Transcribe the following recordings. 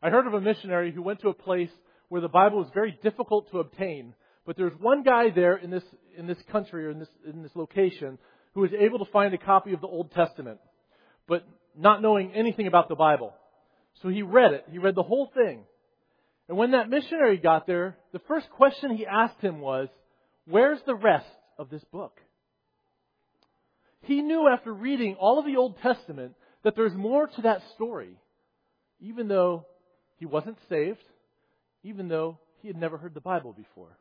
I heard of a missionary who went to a place where the Bible was very difficult to obtain, but there's one guy there in this country or in this location who was able to find a copy of the Old Testament, but not knowing anything about the Bible. So he read it. He read the whole thing. And when that missionary got there, the first question he asked him was, "Where's the rest of this book?" He knew after reading all of the Old Testament that there's more to that story, even though he wasn't saved, even though he had never heard the Bible before.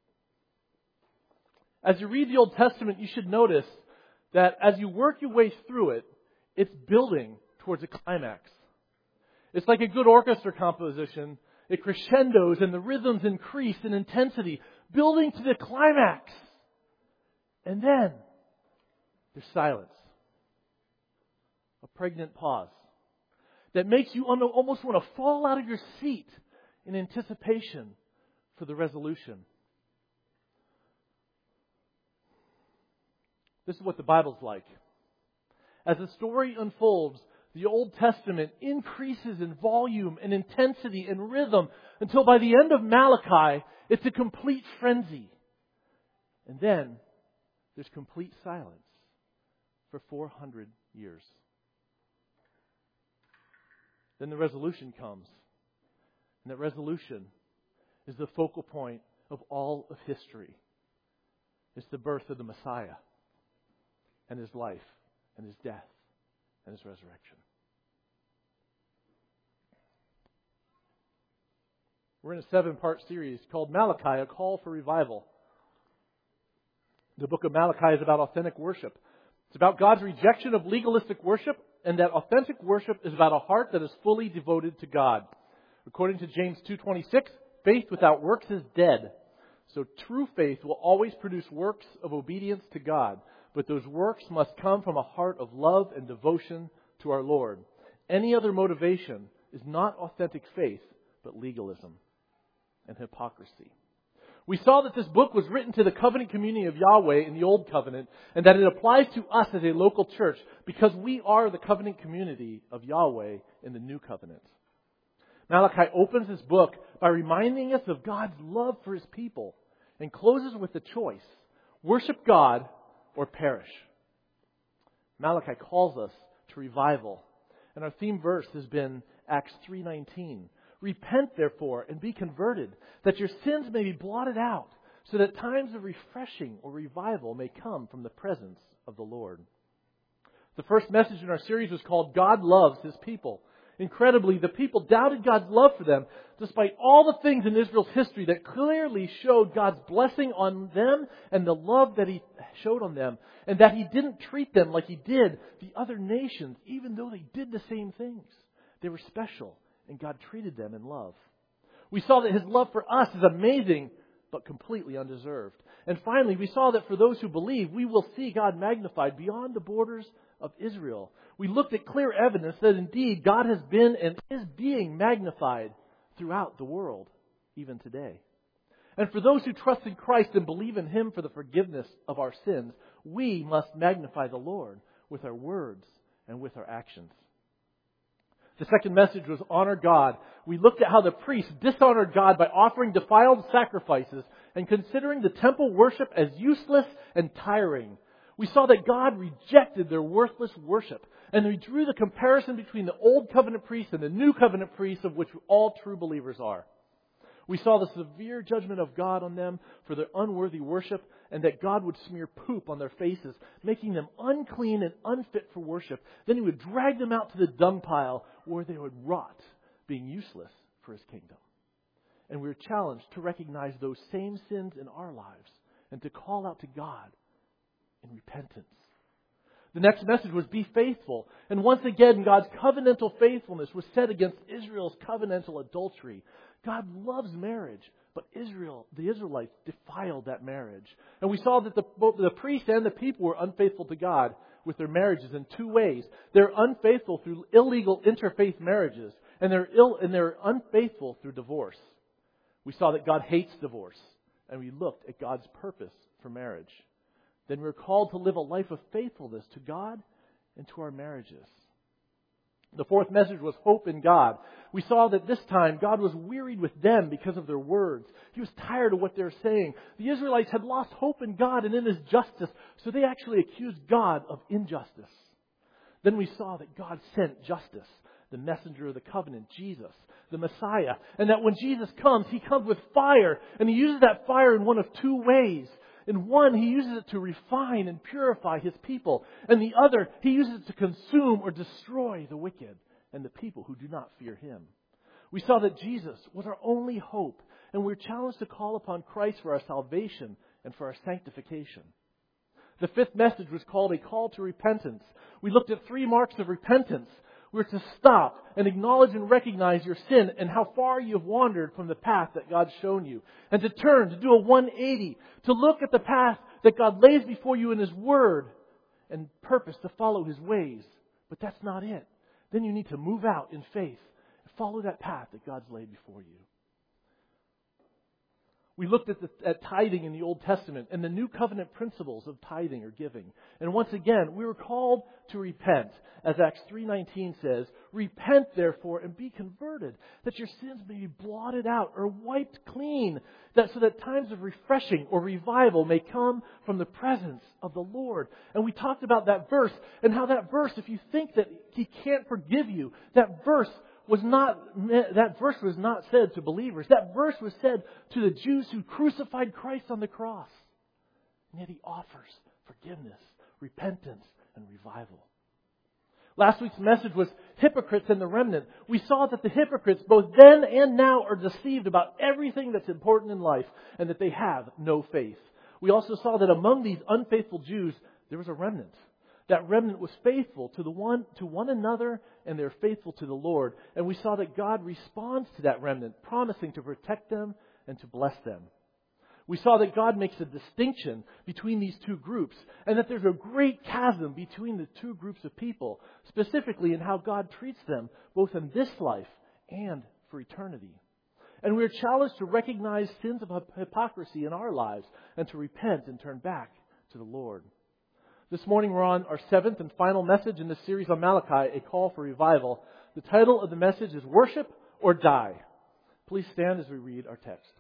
As you read the Old Testament, you should notice that as you work your way through it, it's building towards a climax. It's like a good orchestra composition. It crescendos and the rhythms increase in intensity, building to the climax. And then there's silence. A pregnant pause that makes you almost want to fall out of your seat in anticipation for the resolution. This is what the Bible's like. As the story unfolds, the Old Testament increases in volume and intensity and rhythm until by the end of Malachi, it's a complete frenzy. And then there's complete silence for 400 years. Then the resolution comes. And that resolution is the focal point of all of history. It's the birth of the Messiah and His life and His death and His resurrection. We're in a 7-part series called Malachi, A Call for Revival. The book of Malachi is about authentic worship. It's about God's rejection of legalistic worship, and that authentic worship is about a heart that is fully devoted to God. According to James 2:26, faith without works is dead. So true faith will always produce works of obedience to God, but those works must come from a heart of love and devotion to our Lord. Any other motivation is not authentic faith, but legalism and hypocrisy. We saw that this book was written to the covenant community of Yahweh in the Old Covenant, and that it applies to us as a local church because we are the covenant community of Yahweh in the New Covenant. Malachi opens his book by reminding us of God's love for His people and closes with the choice: worship God or perish. Malachi calls us to revival, and our theme verse has been Acts 3:19. Repent, therefore, and be converted, that your sins may be blotted out, so that times of refreshing or revival may come from the presence of the Lord. The first message in our series was called God Loves His People. Incredibly, the people doubted God's love for them, despite all the things in Israel's history that clearly showed God's blessing on them and the love that He showed on them, and that He didn't treat them like He did the other nations, even though they did the same things. They were special, and God treated them in love. We saw that His love for us is amazing, but completely undeserved. And finally, we saw that for those who believe, we will see God magnified beyond the borders of Israel. We looked at clear evidence that indeed God has been and is being magnified throughout the world, even today. And for those who trust in Christ and believe in Him for the forgiveness of our sins, we must magnify the Lord with our words and with our actions. The second message was honor God. We looked at how the priests dishonored God by offering defiled sacrifices and considering the temple worship as useless and tiring. We saw that God rejected their worthless worship, and we drew the comparison between the Old Covenant priests and the New Covenant priests, of which all true believers are. We saw the severe judgment of God on them for their unworthy worship, and that God would smear poop on their faces, making them unclean and unfit for worship. Then He would drag them out to the dung pile, where they would rot, being useless for His kingdom. And we were challenged to recognize those same sins in our lives and to call out to God in repentance. The next message was be faithful. And once again, God's covenantal faithfulness was set against Israel's covenantal adultery. God loves marriage, but the Israelites defiled that marriage. And we saw that both the priests and the people were unfaithful to God with their marriages in two ways. They're unfaithful through illegal interfaith marriages, and they're unfaithful through divorce. We saw that God hates divorce, and we looked at God's purpose for marriage. Then we're called to live a life of faithfulness to God and to our marriages. The fourth message was hope in God. We saw that this time God was wearied with them because of their words. He was tired of what they were saying. The Israelites had lost hope in God and in His justice, so they actually accused God of injustice. Then we saw that God sent justice, the messenger of the covenant, Jesus, the Messiah, and that when Jesus comes, He comes with fire, and He uses that fire in one of two ways. In one, He uses it to refine and purify His people. And the other, He uses it to consume or destroy the wicked and the people who do not fear Him. We saw that Jesus was our only hope, and we're challenged to call upon Christ for our salvation and for our sanctification. The fifth message was called a call to repentance. We looked at 3 marks of repentance. We're to stop and acknowledge and recognize your sin and how far you have wandered from the path that God's shown you. And to turn, to do a 180, to look at the path that God lays before you in His Word and purpose to follow His ways. But that's not it. Then you need to move out in faith and follow that path that God's laid before you. We looked at tithing in the Old Testament and the new covenant principles of tithing or giving. And once again, we were called to repent. As Acts 3:19 says, "Repent therefore and be converted, that your sins may be blotted out or wiped clean, so that times of refreshing or revival may come from the presence of the Lord." And we talked about that verse and how that verse, if you think that He can't forgive you, that verse was not said to believers. That verse was said to the Jews who crucified Christ on the cross. And yet He offers forgiveness, repentance, and revival. Last week's message was hypocrites and the remnant. We saw that the hypocrites, both then and now, are deceived about everything that's important in life and that they have no faith. We also saw that among these unfaithful Jews, there was a remnant. That remnant was faithful to one another, and they're faithful to the Lord. And we saw that God responds to that remnant, promising to protect them and to bless them. We saw that God makes a distinction between these two groups, and that there's a great chasm between the two groups of people, specifically in how God treats them, both in this life and for eternity. And we are challenged to recognize sins of hypocrisy in our lives and to repent and turn back to the Lord. This morning we're on our 7th and final message in the series on Malachi, A Call for Revival. The title of the message is Worship or Die. Please stand as we read our text.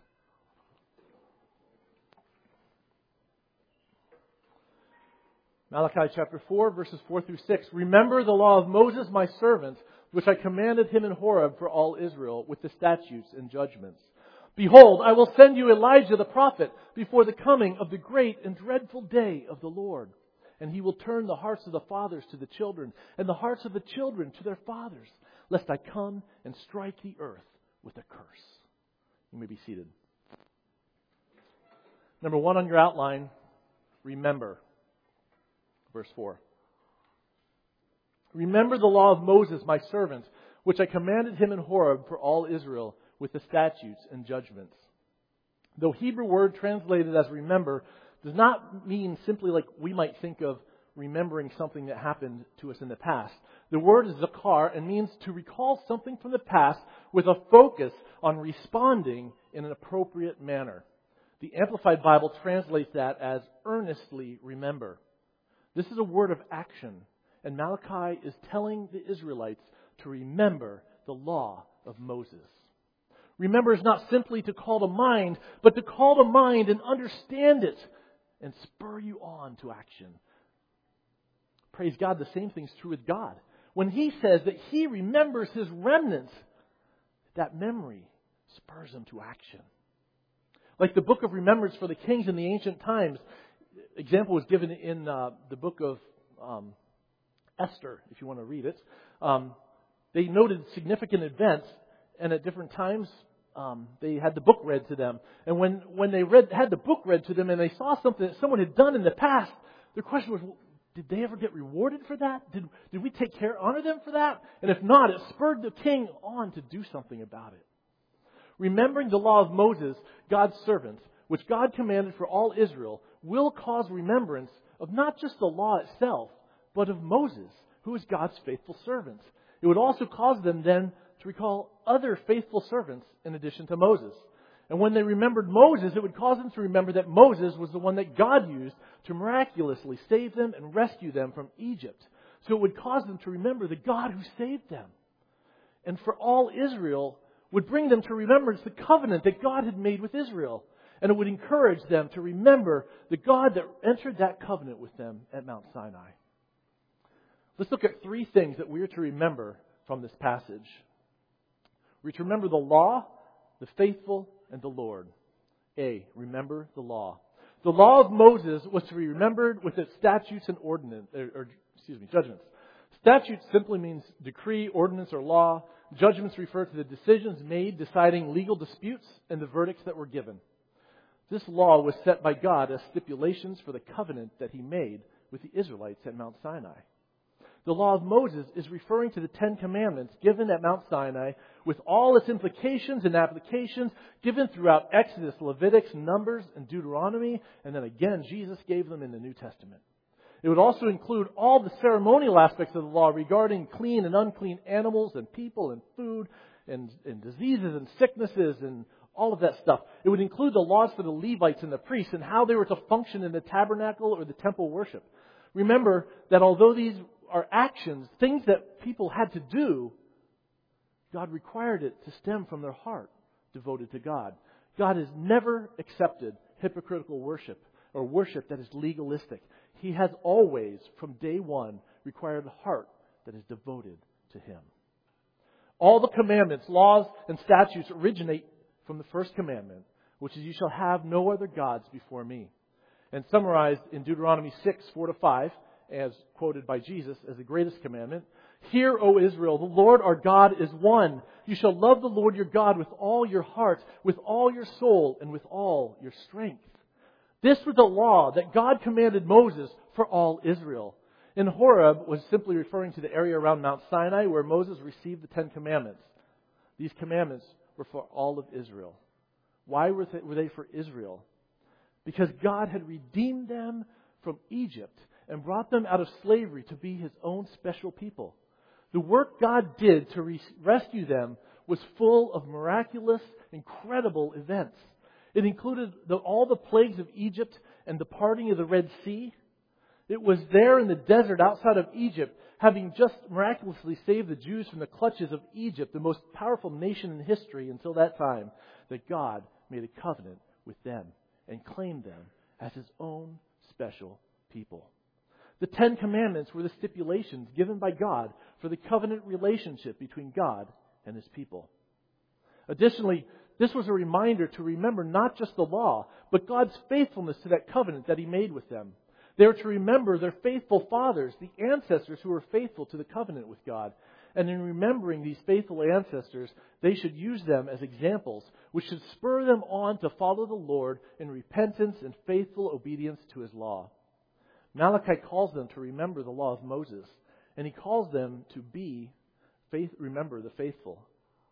Malachi chapter 4, verses 4 through 6. "Remember the law of Moses, my servant, which I commanded him in Horeb for all Israel, with the statutes and judgments. Behold, I will send you Elijah the prophet before the coming of the great and dreadful day of the Lord. And he will turn the hearts of the fathers to the children, and the hearts of the children to their fathers, lest I come and strike the earth with a curse." You may be seated. Number 1 on your outline, remember. Verse 4. "Remember the law of Moses, my servant, which I commanded him in Horeb for all Israel, with the statutes and judgments." The Hebrew word translated as remember does not mean simply like we might think of remembering something that happened to us in the past. The word is zakar and means to recall something from the past with a focus on responding in an appropriate manner. The Amplified Bible translates that as earnestly remember. This is a word of action, and Malachi is telling the Israelites to remember the law of Moses. Remember is not simply to call to mind, but to call to mind and understand it and spur you on to action. Praise God, the same thing's true with God. When He says that He remembers His remnant, that memory spurs them to action. Like the book of remembrance for the kings in the ancient times, example was given in the book of Esther, if you want to read it. They noted significant events, and at different times, they had the book read to them. And when they had the book read to them and they saw something that someone had done in the past, their question was, well, did they ever get rewarded for that? Did we honor them for that? And if not, it spurred the king on to do something about it. Remembering the law of Moses, God's servant, which God commanded for all Israel, will cause remembrance of not just the law itself, but of Moses, who is God's faithful servant. It would also cause them then to recall other faithful servants in addition to Moses. And when they remembered Moses, it would cause them to remember that Moses was the one that God used to miraculously save them and rescue them from Egypt. So it would cause them to remember the God who saved them. And for all Israel, would bring them to remembrance the covenant that God had made with Israel. And it would encourage them to remember the God that entered that covenant with them at Mount Sinai. Let's look at 3 things that we are to remember from this passage. We're to remember the law, the faithful, and the Lord. A, remember the law. The law of Moses was to be remembered with its statutes and judgments. Statute simply means decree, ordinance, or law. Judgments refer to the decisions made deciding legal disputes and the verdicts that were given. This law was set by God as stipulations for the covenant that He made with the Israelites at Mount Sinai. The law of Moses is referring to the 10 Commandments given at Mount Sinai with all its implications and applications given throughout Exodus, Leviticus, Numbers, and Deuteronomy, and then again Jesus gave them in the New Testament. It would also include all the ceremonial aspects of the law regarding clean and unclean animals and people and food and diseases and sicknesses and all of that stuff. It would include the laws for the Levites and the priests and how they were to function in the tabernacle or the temple worship. Remember that although these are actions, things that people had to do, God required it to stem from their heart devoted to God. God has never accepted hypocritical worship or worship that is legalistic. He has always, from day one, required a heart that is devoted to Him. All the commandments, laws, and statutes originate from the first commandment, which is, you shall have no other gods before me. And summarized in Deuteronomy 6, 4-5, as quoted by Jesus as the greatest commandment. Hear, O Israel, the Lord our God is one. You shall love the Lord your God with all your heart, with all your soul, and with all your strength. This was the law that God commanded Moses for all Israel. And Horeb was simply referring to the area around Mount Sinai where Moses received the 10 Commandments. These commandments were for all of Israel. Why were they for Israel? Because God had redeemed them from Egypt and brought them out of slavery to be His own special people. The work God did to rescue them was full of miraculous, incredible events. It included all the plagues of Egypt and the parting of the Red Sea. It was there in the desert outside of Egypt, having just miraculously saved the Jews from the clutches of Egypt, the most powerful nation in history until that time, that God made a covenant with them and claimed them as His own special people. The 10 Commandments were the stipulations given by God for the covenant relationship between God and His people. Additionally, this was a reminder to remember not just the law, but God's faithfulness to that covenant that He made with them. They were to remember their faithful fathers, the ancestors who were faithful to the covenant with God. And in remembering these faithful ancestors, they should use them as examples, which should spur them on to follow the Lord in repentance and faithful obedience to His law. Malachi calls them to remember the law of Moses, and he calls them to remember the faithful.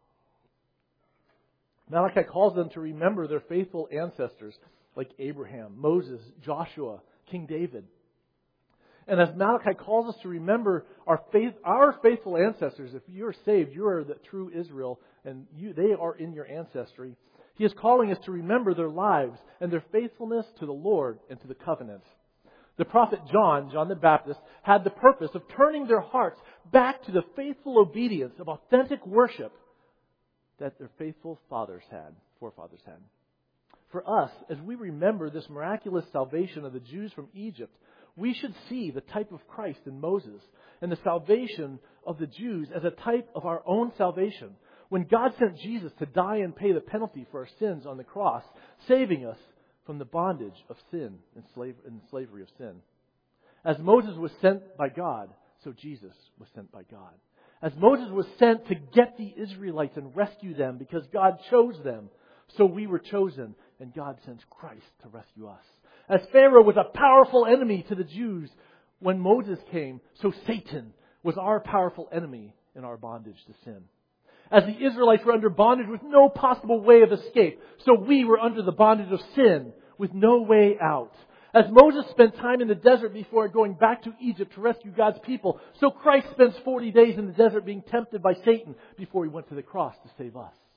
Malachi calls them to remember their faithful ancestors like Abraham, Moses, Joshua, King David. And as Malachi calls us to remember our faithful ancestors, if you are saved, you are the true Israel, and they are in your ancestry. He is calling us to remember their lives and their faithfulness to the Lord and to the covenant. The prophet John the Baptist, had the purpose of turning their hearts back to the faithful obedience of authentic worship that their faithful forefathers had. For us, as we remember this miraculous salvation of the Jews from Egypt, we should see the type of Christ in Moses and the salvation of the Jews as a type of our own salvation. When God sent Jesus to die and pay the penalty for our sins on the cross, saving us from the bondage of sin and slavery of sin. As Moses was sent by God, so Jesus was sent by God. As Moses was sent to get the Israelites and rescue them because God chose them, so we were chosen, and God sends Christ to rescue us. As Pharaoh was a powerful enemy to the Jews when Moses came, so Satan was our powerful enemy in our bondage to sin. As the Israelites were under bondage with no possible way of escape, so we were under the bondage of sin with no way out. As Moses spent time in the desert before going back to Egypt to rescue God's people, so Christ spends 40 days in the desert being tempted by Satan before He went to the cross to save us.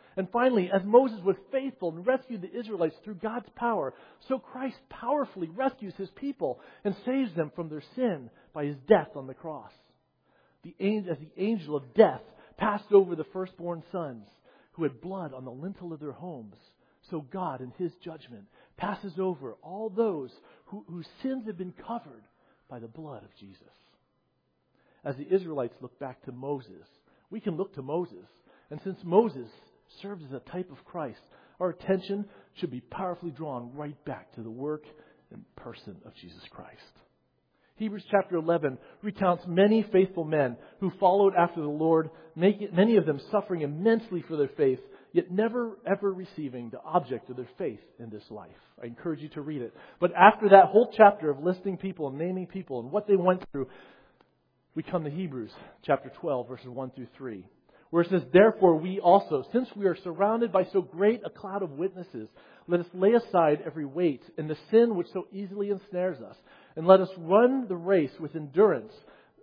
And finally, as Moses was faithful and rescued the Israelites through God's power, so Christ powerfully rescues His people and saves them from their sin by His death on the cross. As the angel of death passed over the firstborn sons who had blood on the lintel of their homes, so God, in His judgment, passes over all those whose sins have been covered by the blood of Jesus. As the Israelites look back to Moses, we can look to Moses. And since Moses served as a type of Christ, our attention should be powerfully drawn right back to the work and person of Jesus Christ. Hebrews chapter 11 recounts many faithful men who followed after the Lord, many of them suffering immensely for their faith, yet never ever receiving the object of their faith in this life. I encourage you to read it. But after that whole chapter of listing people and naming people and what they went through, we come to Hebrews chapter 12, verses 1 through 3. Where it says, "Therefore we also, since we are surrounded by so great a cloud of witnesses, let us lay aside every weight and the sin which so easily ensnares us, and let us run with endurance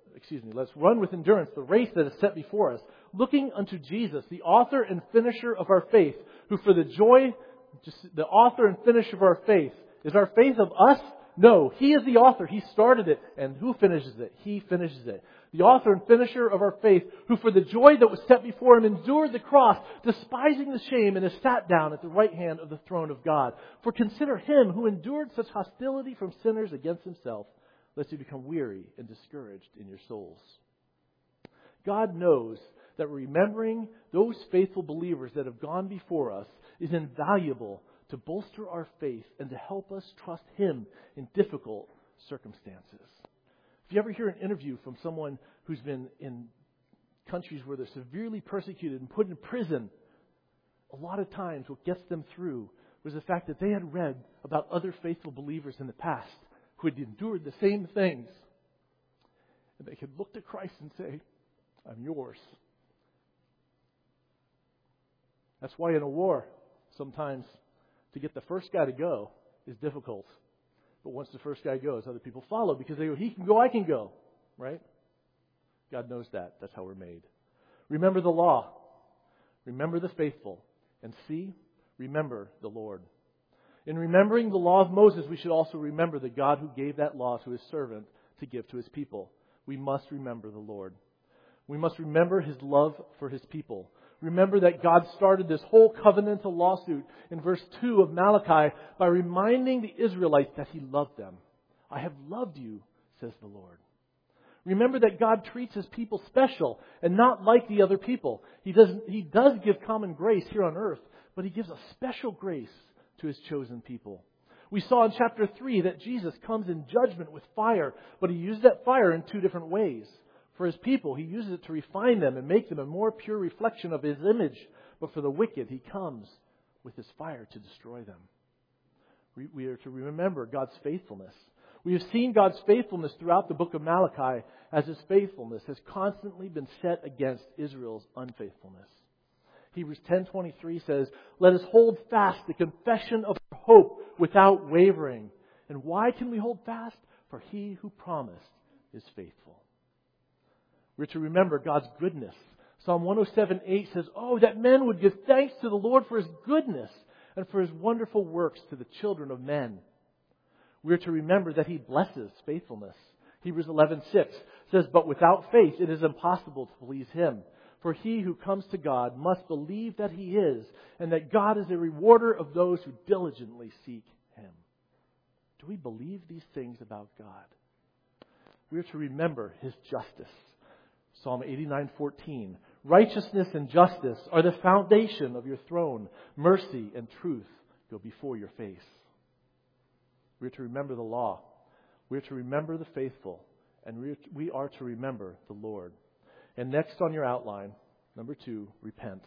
the race that is set before us, looking unto Jesus, the author and finisher of our faith, who for the joy, the author and finisher of our faith." Is our faith of us? No, He is the author. He started it. And who finishes it? He finishes it. The author and finisher of our faith, who for the joy that was set before Him endured the cross, despising the shame, and has sat down at the right hand of the throne of God. For consider Him who endured such hostility from sinners against Himself, lest you become weary and discouraged in your souls. God knows that remembering those faithful believers that have gone before us is invaluable to bolster our faith and to help us trust Him in difficult circumstances. If you ever hear an interview from someone who's been in countries where they're severely persecuted and put in prison, a lot of times what gets them through was the fact that they had read about other faithful believers in the past who had endured the same things. And they could look to Christ and say, "I'm yours." That's why in a war, sometimes to get the first guy to go is difficult. But once the first guy goes, other people follow because they go, "He can go, I can go." Right? God knows that. That's how we're made. Remember the law. Remember the faithful. And remember the Lord. In remembering the law of Moses, we should also remember the God who gave that law to His servant to give to His people. We must remember the Lord. We must remember His love for His people. Remember that God started this whole covenantal lawsuit in verse 2 of Malachi by reminding the Israelites that He loved them. "I have loved you," says the Lord. Remember that God treats His people special and not like the other people. He does give common grace here on earth, but He gives a special grace to His chosen people. We saw in chapter 3 that Jesus comes in judgment with fire, but He used that fire in two different ways. For His people, He uses it to refine them and make them a more pure reflection of His image. But for the wicked, He comes with His fire to destroy them. We are to remember God's faithfulness. We have seen God's faithfulness throughout the book of Malachi, as His faithfulness has constantly been set against Israel's unfaithfulness. Hebrews 10:23 says, "Let us hold fast the confession of our hope without wavering." And why can we hold fast? For He who promised is faithful. We're to remember God's goodness. Psalm 107:8 says, "Oh, that men would give thanks to the Lord for His goodness and for His wonderful works to the children of men." We're to remember that He blesses faithfulness. Hebrews 11:6 says, "But without faith it is impossible to please Him. For he who comes to God must believe that He is, and that God is a rewarder of those who diligently seek Him." Do we believe these things about God? We are to remember His justice. Psalm 89:14, "Righteousness and justice are the foundation of your throne. Mercy and truth go before your face." We are to remember the law. We are to remember the faithful. And we are to remember the Lord. And next on your outline, number 2, repent.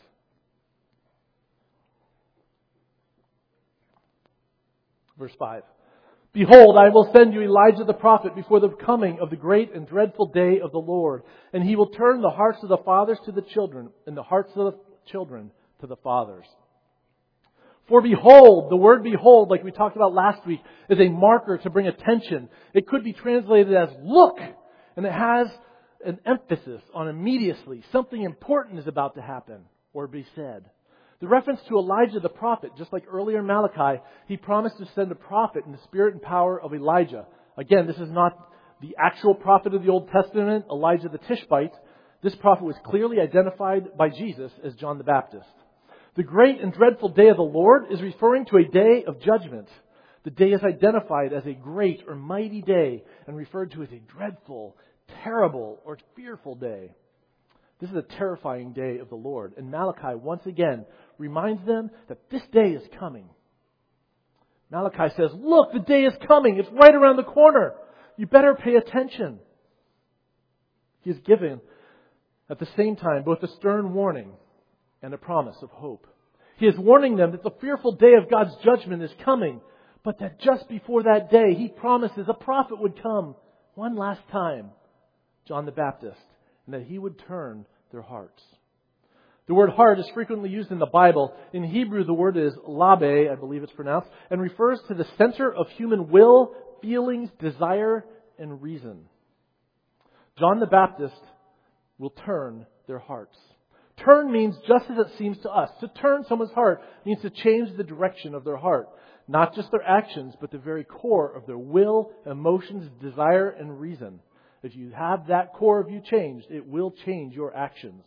Verse 5. "Behold, I will send you Elijah the prophet before the coming of the great and dreadful day of the Lord. And he will turn the hearts of the fathers to the children, and the hearts of the children to the fathers." For behold, the word behold, like we talked about last week, is a marker to bring attention. It could be translated as look, and it has an emphasis on immediately. Something important is about to happen or be said. The reference to Elijah the prophet, just like earlier in Malachi, he promised to send a prophet in the spirit and power of Elijah. Again, this is not the actual prophet of the Old Testament, Elijah the Tishbite. This prophet was clearly identified by Jesus as John the Baptist. The great and dreadful day of the Lord is referring to a day of judgment. The day is identified as a great or mighty day and referred to as a dreadful, terrible, or fearful day. This is a terrifying day of the Lord. And Malachi, once again, reminds them that this day is coming. Malachi says, look, the day is coming. It's right around the corner. You better pay attention. He is given, at the same time, both a stern warning and a promise of hope. He is warning them that the fearful day of God's judgment is coming, but that just before that day, He promises a prophet would come one last time, John the Baptist, and that he would turn their hearts. The word heart is frequently used in the Bible. In Hebrew, the word is labe, I believe it's pronounced, and refers to the center of human will, feelings, desire, and reason. John the Baptist will turn their hearts. Turn means just as it seems to us. To turn someone's heart means to change the direction of their heart. Not just their actions, but the very core of their will, emotions, desire, and reason. If you have that core of you changed, it will change your actions.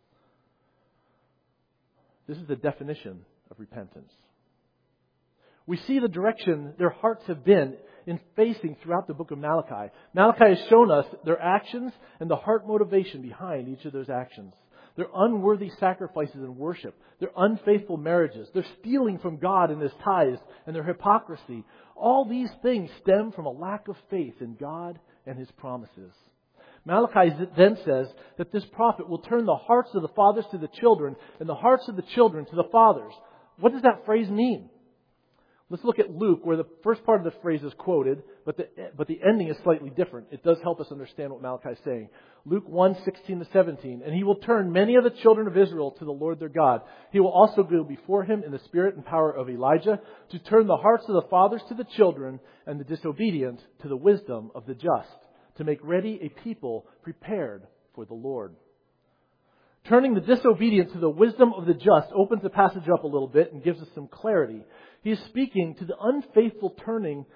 This is the definition of repentance. We see the direction their hearts have been in facing throughout the book of Malachi. Malachi has shown us their actions and the heart motivation behind each of those actions. Their unworthy sacrifices and worship, their unfaithful marriages, their stealing from God in His tithes, and their hypocrisy. All these things stem from a lack of faith in God and His promises. Malachi then says that this prophet will turn the hearts of the fathers to the children and the hearts of the children to the fathers. What does that phrase mean? Let's look at Luke, where the first part of the phrase is quoted, but the ending is slightly different. It does help us understand what Malachi is saying. Luke 1:16-17. And He will turn many of the children of Israel to the Lord their God. He will also go before Him in the spirit and power of Elijah to turn the hearts of the fathers to the children and the disobedient to the wisdom of the just, to make ready a people prepared for the Lord. Turning the disobedient to the wisdom of the just opens the passage up a little bit and gives us some clarity. He is speaking to the unfaithful turning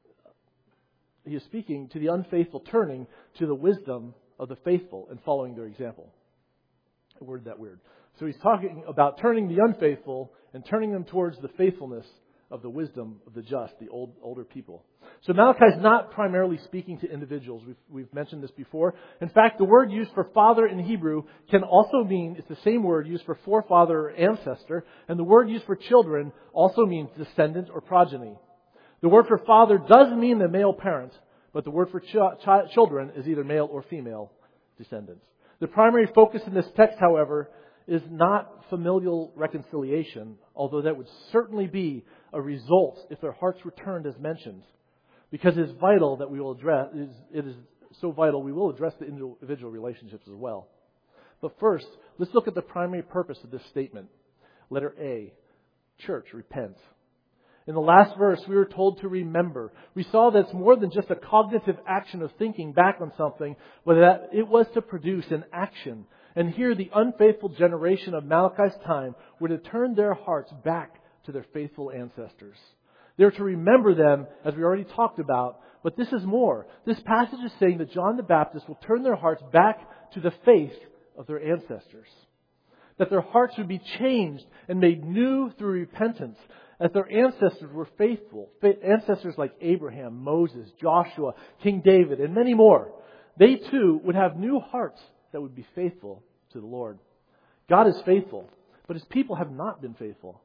to the wisdom of the faithful and following their example. I worded that weird. So he's talking about turning the unfaithful and turning them towards the faithfulness of the wisdom of the just, the older people. So Malachi is not primarily speaking to individuals. We've mentioned this before. In fact, the word used for father in Hebrew can also mean, it's the same word used for forefather or ancestor, and the word used for children also means descendant or progeny. The word for father does mean the male parent, but the word for children is either male or female descendants. The primary focus in this text, however, is not familial reconciliation, although that would certainly be a result if their hearts were turned as mentioned. Because it is vital that we will address, it is so vital we will address the individual relationships as well. But first, let's look at the primary purpose of this statement. Letter A, church, repent. In the last verse, we were told to remember. We saw that it's more than just a cognitive action of thinking back on something, but that it was to produce an action. And here, the unfaithful generation of Malachi's time were to turn their hearts back to their faithful ancestors. They're to remember them, as we already talked about, but this is more. This passage is saying that John the Baptist will turn their hearts back to the faith of their ancestors. That their hearts would be changed and made new through repentance, as their ancestors were faithful. Ancestors like Abraham, Moses, Joshua, King David, and many more. They too would have new hearts that would be faithful to the Lord. God is faithful, but His people have not been faithful.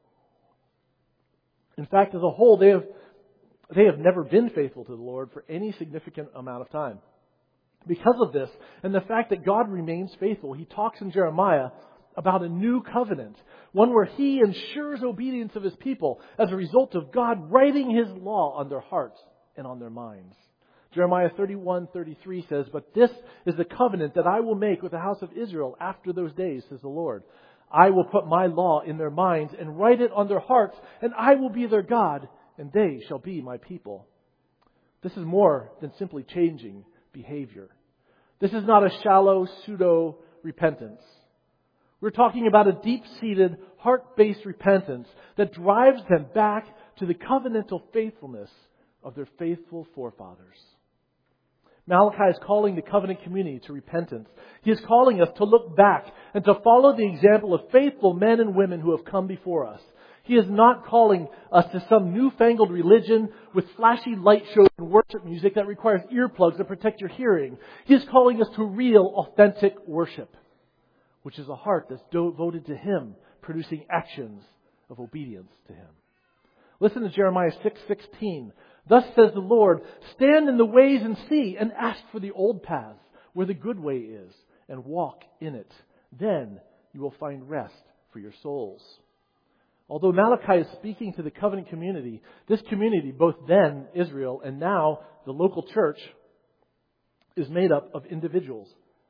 In fact, as a whole, they have never been faithful to the Lord for any significant amount of time. Because of this, and the fact that God remains faithful, He talks in Jeremiah about a new covenant, one where He ensures obedience of His people as a result of God writing His law on their hearts and on their minds. Jeremiah 31:33 says, "But this is the covenant that I will make with the house of Israel after those days, says the Lord. I will put my law in their minds and write it on their hearts, and I will be their God, and they shall be my people." This is more than simply changing behavior. This is not a shallow pseudo-repentance. We're talking about a deep-seated, heart-based repentance that drives them back to the covenantal faithfulness of their faithful forefathers. Malachi is calling the covenant community to repentance. He is calling us to look back and to follow the example of faithful men and women who have come before us. He is not calling us to some newfangled religion with flashy light shows and worship music that requires earplugs to protect your hearing. He is calling us to real, authentic worship, which is a heart that's devoted to Him, producing actions of obedience to Him. Listen to Jeremiah 6:16. Thus says the Lord, stand in the ways and see, and ask for the old paths, where the good way is, and walk in it. Then you will find rest for your souls. Although Malachi is speaking to the covenant community, this community, both then Israel and now the local church, is made up of individuals.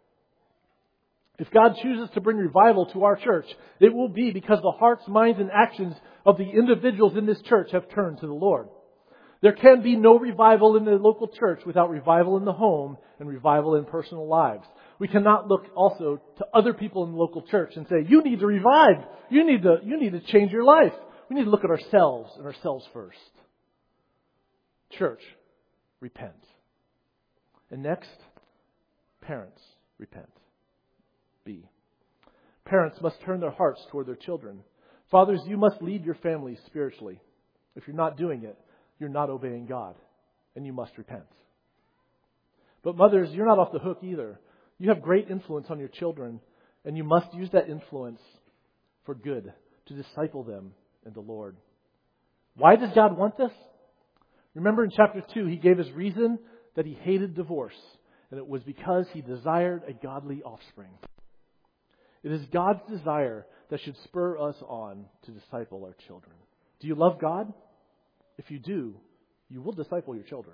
If God chooses to bring revival to our church, it will be because the hearts, minds, and actions of the individuals in this church have turned to the Lord. There can be no revival in the local church without revival in the home and revival in personal lives. We cannot look also to other people in the local church and say, you need to revive. You need to change your life. We need to look at ourselves and ourselves first. Church, repent. And next, parents, repent. B. Parents must turn their hearts toward their children. Fathers, you must lead your families spiritually. If you're not doing it, you're not obeying God, and you must repent. But mothers, you're not off the hook either. You have great influence on your children, and you must use that influence for good, to disciple them in the Lord. Why does God want this? Remember in chapter 2, He gave His reason that He hated divorce, and it was because He desired a godly offspring. It is God's desire that should spur us on to disciple our children. Do you love God? If you do, you will disciple your children.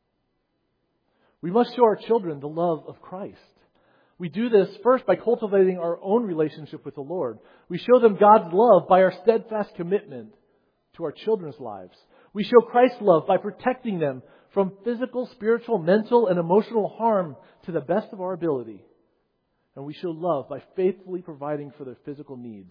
We must show our children the love of Christ. We do this first by cultivating our own relationship with the Lord. We show them God's love by our steadfast commitment to our children's lives. We show Christ's love by protecting them from physical, spiritual, mental, and emotional harm to the best of our ability. And we show love by faithfully providing for their physical needs.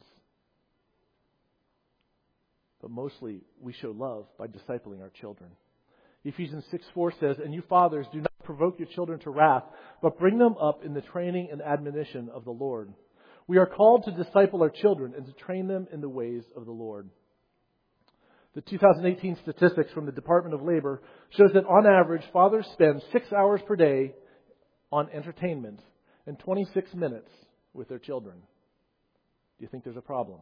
But mostly, we show love by discipling our children. Ephesians 6:4 says, and you fathers, do not provoke your children to wrath, but bring them up in the training and admonition of the Lord. We are called to disciple our children and to train them in the ways of the Lord. The 2018 statistics from the Department of Labor shows that on average, fathers spend 6 hours per day on entertainment and 26 minutes with their children. Do you think there's a problem?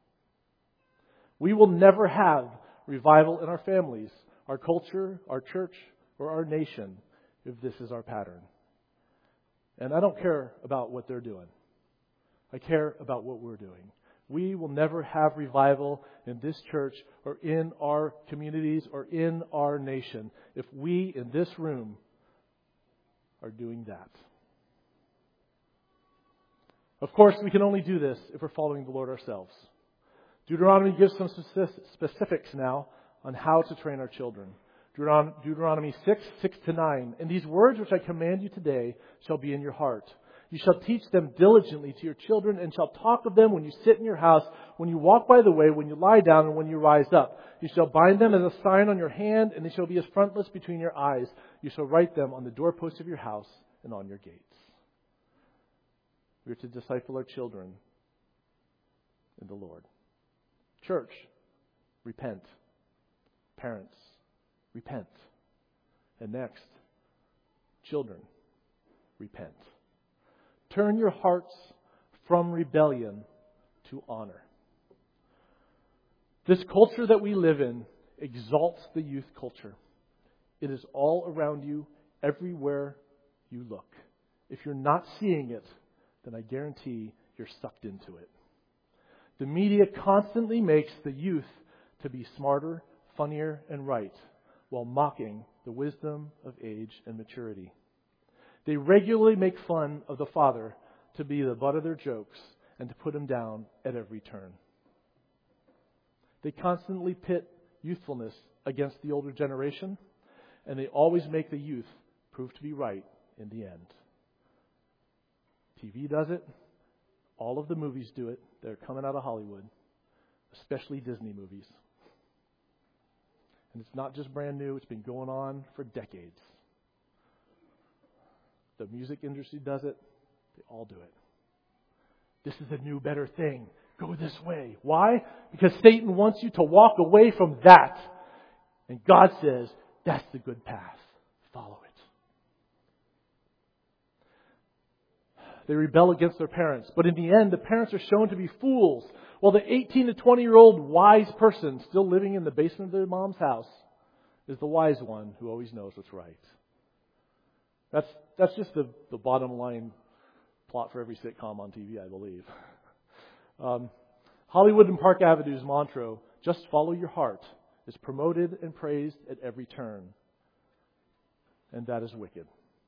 We will never have revival in our families, our culture, our church, or our nation if this is our pattern. And I don't care about what they're doing. I care about what we're doing. We will never have revival in this church or in our communities or in our nation if we in this room are doing that. Of course, we can only do this if we're following the Lord ourselves. Deuteronomy gives some specifics now on how to train our children. Deuteronomy 6:6-9. And these words which I command you today shall be in your heart. You shall teach them diligently to your children and shall talk of them when you sit in your house, when you walk by the way, when you lie down, and when you rise up. You shall bind them as a sign on your hand, and they shall be as frontlets between your eyes. You shall write them on the doorposts of your house and on your gates. We are to disciple our children in the Lord. Church, repent. Parents, repent. And next, children, repent. Turn your hearts from rebellion to honor. This culture that we live in exalts the youth culture. It is all around you, everywhere you look. If you're not seeing it, then I guarantee you're sucked into it. The media constantly makes the youth to be smarter, funnier, and right, while mocking the wisdom of age and maturity. They regularly make fun of the father to be the butt of their jokes and to put him down at every turn. They constantly pit youthfulness against the older generation, and they always make the youth prove to be right in the end. TV does it. All of the movies do it. They're coming out of Hollywood, especially Disney movies. And it's not just brand new. It's been going on for decades. The music industry does it. They all do it. This is a new, better thing. Go this way. Why? Because Satan wants you to walk away from that. And God says, that's the good path. Follow it. They rebel against their parents. But in the end, the parents are shown to be fools. While the 18 to 20-year-old wise person still living in the basement of their mom's house is the wise one who always knows what's right. That's just the bottom line plot for every sitcom on TV, I believe. Hollywood and Park Avenue's mantra, just follow your heart, is promoted and praised at every turn. And that is wicked.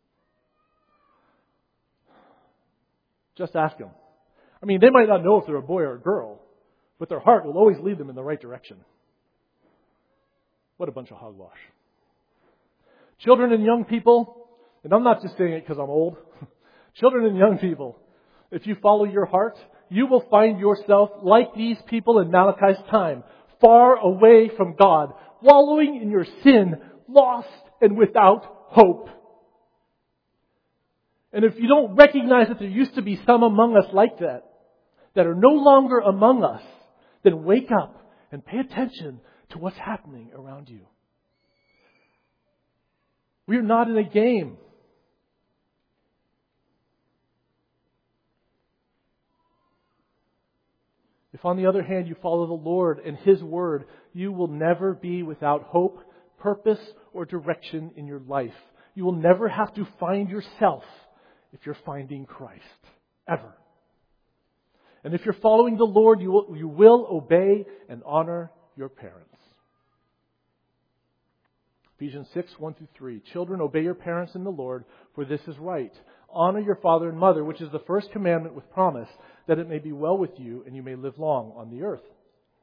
Just ask them. I mean, they might not know if they're a boy or a girl, but their heart will always lead them in the right direction. What a bunch of hogwash. Children and young people, and I'm not just saying it because I'm old. Children and young people, if you follow your heart, you will find yourself like these people in Malachi's time, far away from God, wallowing in your sin, lost and without hope. And if you don't recognize that there used to be some among us like that are no longer among us, then wake up and pay attention to what's happening around you. We are not in a game. If, on the other hand, you follow the Lord and His Word, you will never be without hope, purpose, or direction in your life. You will never have to find yourself if you're finding Christ. Ever. And if you're following the Lord, you will obey and honor your parents. Ephesians 6, 1-3. Children, obey your parents in the Lord, for this is right. Honor your father and mother, which is the first commandment with promise, that it may be well with you and you may live long on the earth.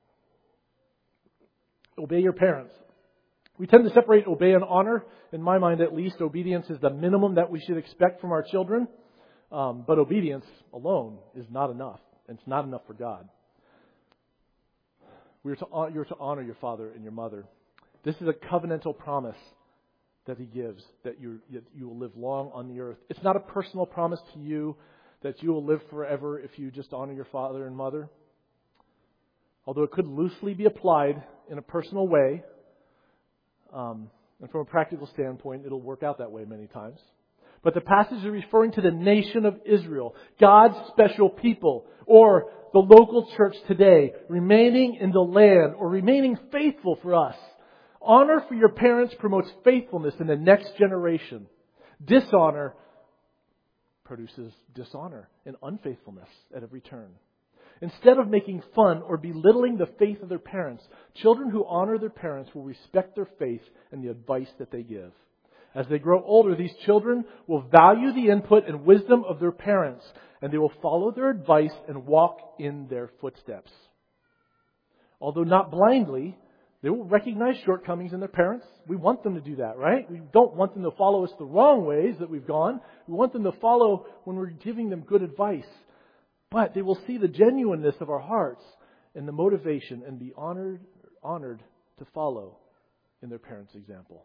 Obey your parents. We tend to separate obey and honor. In my mind, at least, obedience is the minimum that we should expect from our children. But obedience alone is not enough. And it's not enough for God. You're to honor your father and your mother. This is a covenantal promise that He gives, that you will live long on the earth. It's not a personal promise to you that you will live forever if you just honor your father and mother. Although it could loosely be applied in a personal way. And from a practical standpoint, it'll work out that way many times. But the passage is referring to the nation of Israel, God's special people, or the local church today, remaining in the land or remaining faithful for us. Honor for your parents promotes faithfulness in the next generation. Dishonor produces dishonor and unfaithfulness at every turn. Instead of making fun or belittling the faith of their parents, children who honor their parents will respect their faith and the advice that they give. As they grow older, these children will value the input and wisdom of their parents, and they will follow their advice and walk in their footsteps. Although not blindly, they will recognize shortcomings in their parents. We want them to do that, right? We don't want them to follow us the wrong ways that we've gone. We want them to follow when we're giving them good advice. But they will see the genuineness of our hearts and the motivation and be honored to follow in their parents' example.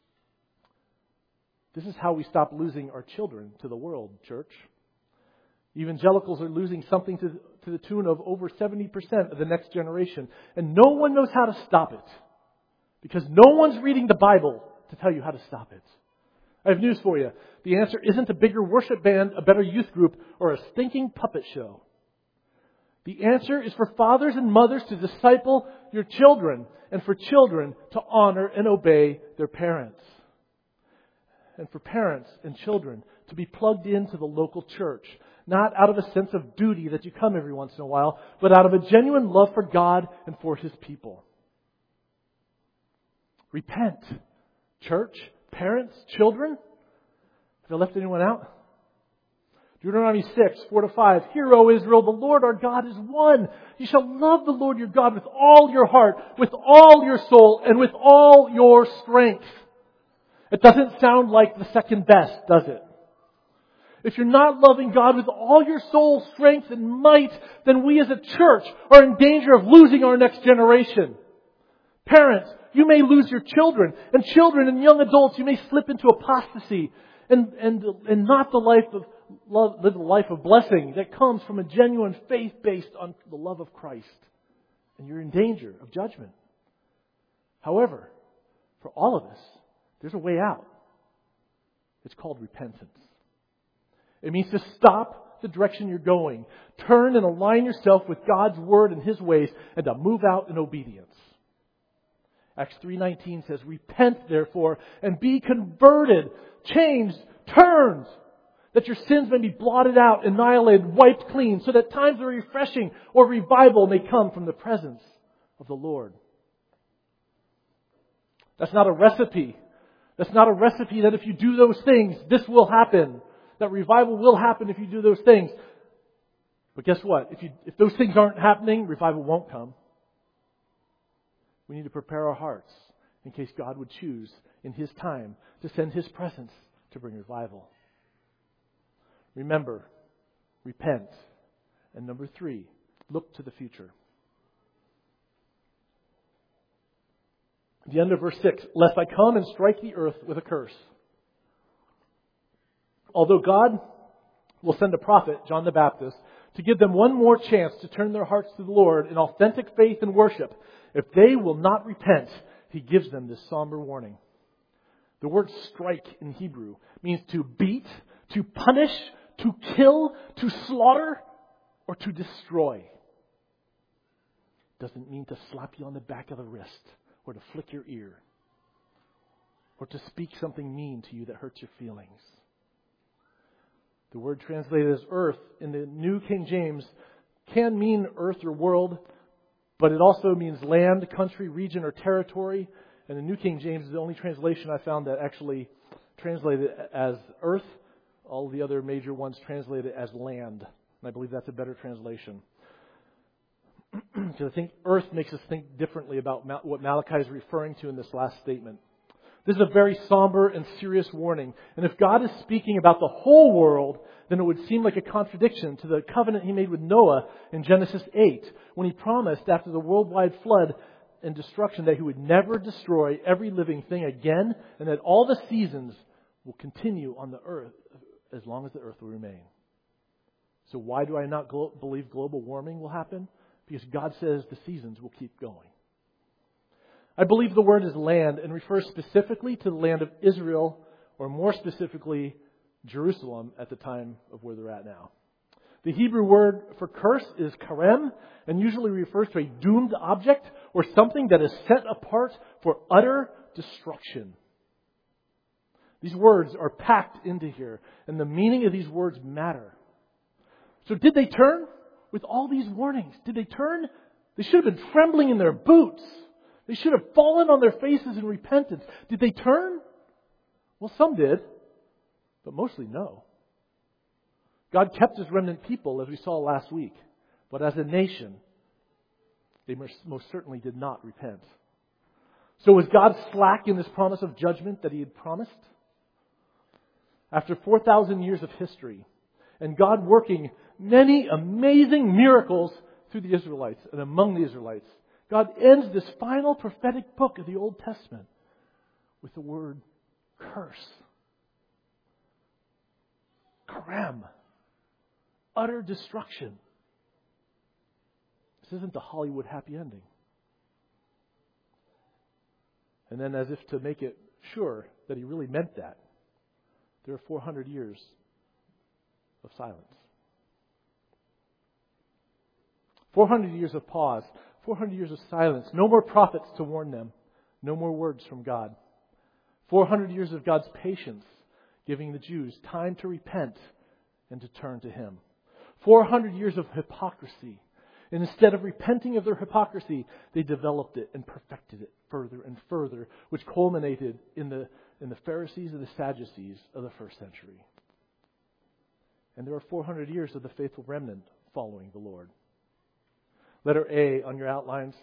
This is how we stop losing our children to the world, church. Evangelicals are losing something to the tune of over 70% of the next generation. And no one knows how to stop it. Because no one's reading the Bible to tell you how to stop it. I have news for you. The answer isn't a bigger worship band, a better youth group, or a stinking puppet show. The answer is for fathers and mothers to disciple your children, and for children to honor and obey their parents. And for parents and children to be plugged into the local church, not out of a sense of duty that you come every once in a while, but out of a genuine love for God and for His people. Repent, church, parents, children. Have I left anyone out? Deuteronomy 6, 4-5. Hear, O Israel, the Lord our God is one. You shall love the Lord your God with all your heart, with all your soul, and with all your strength. It doesn't sound like the second best, does it? If you're not loving God with all your soul, strength, and might, then we as a church are in danger of losing our next generation. Parents, you may lose your children. And children and young adults, you may slip into apostasy and not the life of love, live the life of blessing that comes from a genuine faith based on the love of Christ. And you're in danger of judgment. However, for all of us, there's a way out. It's called repentance. It means to stop the direction you're going, turn and align yourself with God's Word and His ways, and to move out in obedience. Acts 3:19 says, "Repent therefore and be converted, changed, turned, that your sins may be blotted out, annihilated, wiped clean, so that times of refreshing or revival may come from the presence of the Lord." That's not a recipe. That's not a recipe that if you do those things, this will happen. That revival will happen if you do those things. But guess what? If those things aren't happening, revival won't come. We need to prepare our hearts in case God would choose in His time to send His presence to bring revival. Remember, repent. And number 3, look to the future. The end of verse 6, "Lest I come and strike the earth with a curse." Although God will send a prophet, John the Baptist, to give them one more chance to turn their hearts to the Lord in authentic faith and worship, if they will not repent, He gives them this somber warning. The word strike in Hebrew means to beat, to punish, to kill, to slaughter, or to destroy. It doesn't mean to slap you on the back of the wrist, or to flick your ear, or to speak something mean to you that hurts your feelings. The word translated as earth in the New King James can mean earth or world, but it also means land, country, region, or territory. And the New King James is the only translation I found that actually translated it as earth. All the other major ones translate it as land. And I believe that's a better translation. Because I think earth makes us think differently about what Malachi is referring to in this last statement. This is a very somber and serious warning. And if God is speaking about the whole world, then it would seem like a contradiction to the covenant He made with Noah in Genesis 8, when He promised after the worldwide flood and destruction that He would never destroy every living thing again, and that all the seasons will continue on the earth as long as the earth will remain. So why do I not believe global warming will happen? Because God says the seasons will keep going. I believe the word is land and refers specifically to the land of Israel, or more specifically, Jerusalem at the time of where they're at now. The Hebrew word for curse is karem, and usually refers to a doomed object or something that is set apart for utter destruction. These words are packed into here, and the meaning of these words matter. So did they turn? With all these warnings, did they turn? They should have been trembling in their boots. They should have fallen on their faces in repentance. Did they turn? Well, some did, but mostly no. God kept His remnant people, as we saw last week. But as a nation, they most certainly did not repent. So was God slack in this promise of judgment that He had promised? After 4,000 years of history, and God working many amazing miracles through the Israelites and among the Israelites, God ends this final prophetic book of the Old Testament with the word curse. Karem. Utter destruction. This isn't the Hollywood happy ending. And then, as if to make it sure that He really meant that, there are 400 years of silence. 400 years of pause. 400 years of silence. No more prophets to warn them. No more words from God. 400 years of God's patience, giving the Jews time to repent and to turn to Him. 400 years of hypocrisy. And instead of repenting of their hypocrisy, they developed it and perfected it further and further, which culminated in the Pharisees and the Sadducees of the first century. And there are 400 years of the faithful remnant following the Lord. Letter A on your outlines,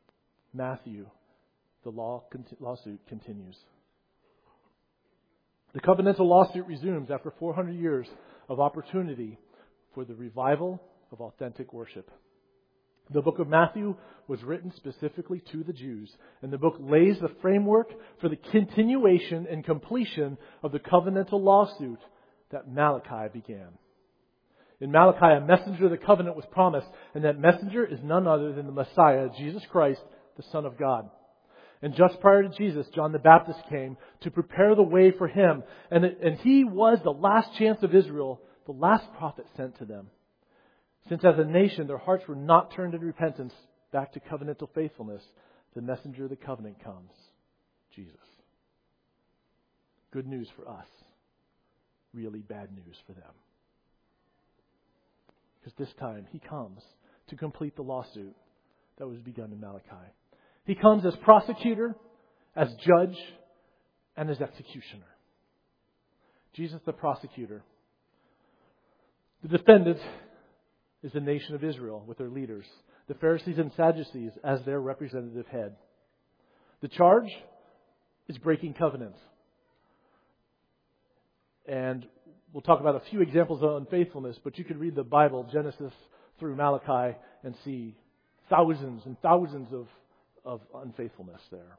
Matthew, the lawsuit continues. The covenantal lawsuit resumes after 400 years of opportunity for the revival of authentic worship. The book of Matthew was written specifically to the Jews, and the book lays the framework for the continuation and completion of the covenantal lawsuit that Malachi began. In Malachi, a messenger of the covenant was promised, and that messenger is none other than the Messiah, Jesus Christ, the Son of God. And just prior to Jesus, John the Baptist came to prepare the way for him, and he was the last chance of Israel, the last prophet sent to them. Since as a nation their hearts were not turned in repentance back to covenantal faithfulness, the messenger of the covenant comes, Jesus. Good news for us. Really bad news for them. Because this time he comes to complete the lawsuit that was begun in Malachi. He comes as prosecutor, as judge, and as executioner. Jesus the prosecutor. The defendant is the nation of Israel with their leaders, the Pharisees and Sadducees as their representative head. The charge is breaking covenants. And we'll talk about a few examples of unfaithfulness, but you could read the Bible, Genesis through Malachi, and see thousands and thousands of unfaithfulness there.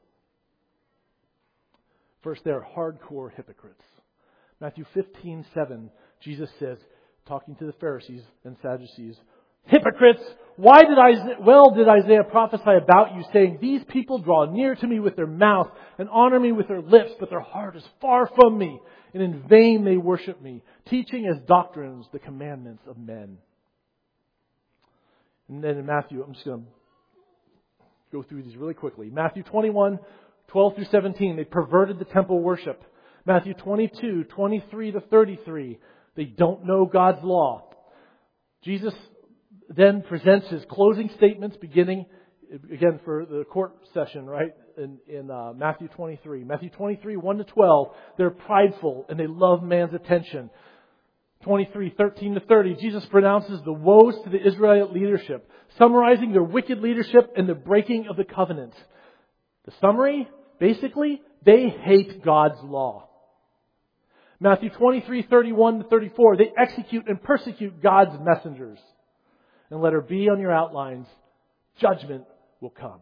First, they're hardcore hypocrites. Matthew 15:7, Jesus says, talking to the Pharisees and Sadducees, "Hypocrites, why did Isaiah prophesy about you, saying, 'These people draw near to me with their mouth and honor me with their lips, but their heart is far from me, and in vain they worship me, teaching as doctrines the commandments of men.'" And then in Matthew, I'm just going to go through these really quickly. Matthew 21:12 through 17, they perverted the temple worship. Matthew 22:23 to 33, they don't know God's law. Jesus then presents his closing statements beginning, again, for the court session, right, in Matthew 23. Matthew 23, 1 to 12, they're prideful and they love man's attention. 23:13 to 30, Jesus pronounces the woes to the Israelite leadership, summarizing their wicked leadership and the breaking of the covenant. The summary, basically, they hate God's law. Matthew 23:31 to 34, they execute and persecute God's messengers. And letter B on your outlines, judgment will come.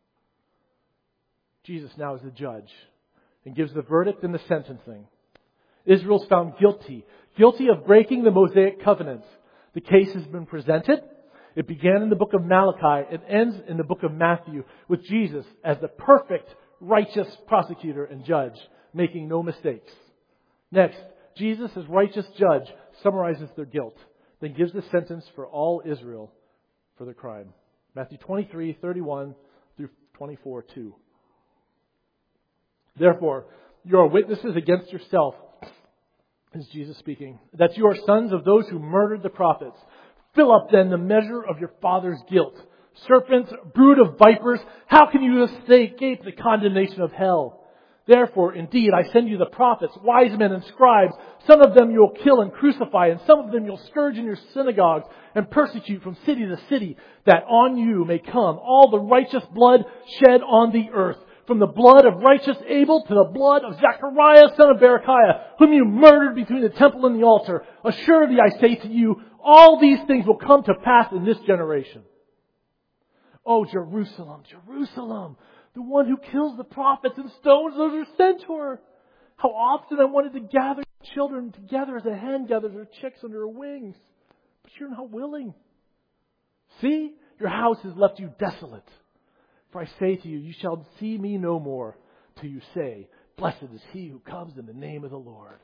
Jesus now is the judge and gives the verdict and the sentencing. Israel's found guilty of breaking the Mosaic covenants. The case has been presented. It began in the book of Malachi. It ends in the book of Matthew with Jesus as the perfect, righteous prosecutor and judge, making no mistakes. Next, Jesus as righteous judge summarizes their guilt, then gives the sentence for all Israel for their crime. Matthew 23:31 through 24:2. "Therefore, you are witnesses against yourself," is Jesus speaking, "that you are sons of those who murdered the prophets. Fill up then the measure of your father's guilt. Serpents, brood of vipers, how can you escape the condemnation of hell? Therefore, indeed, I send you the prophets, wise men and scribes. Some of them you will kill and crucify, and some of them you'll scourge in your synagogues and persecute from city to city, that on you may come all the righteous blood shed on the earth, from the blood of righteous Abel to the blood of Zechariah, son of Berechiah, whom you murdered between the temple and the altar. Assuredly, I say to you, all these things will come to pass in this generation. Oh, Jerusalem, Jerusalem, the one who kills the prophets and stones those who are sent to her. How often I wanted to gather children together as a hen gathers her chicks under her wings, but you're not willing. See, your house has left you desolate. For I say to you, you shall see me no more till you say, 'Blessed is he who comes in the name of the Lord.'"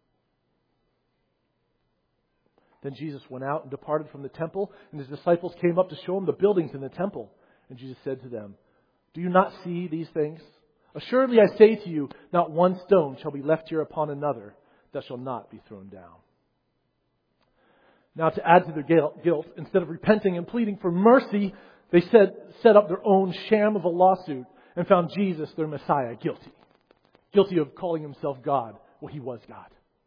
Then Jesus went out and departed from the temple, and his disciples came up to show him the buildings in the temple. And Jesus said to them, "Do you not see these things? Assuredly I say to you, not one stone shall be left here upon another that shall not be thrown down." Now to add to their guilt, instead of repenting and pleading for mercy, they set up their own sham of a lawsuit and found Jesus, their Messiah, guilty. Guilty of calling himself God. Well, he was God.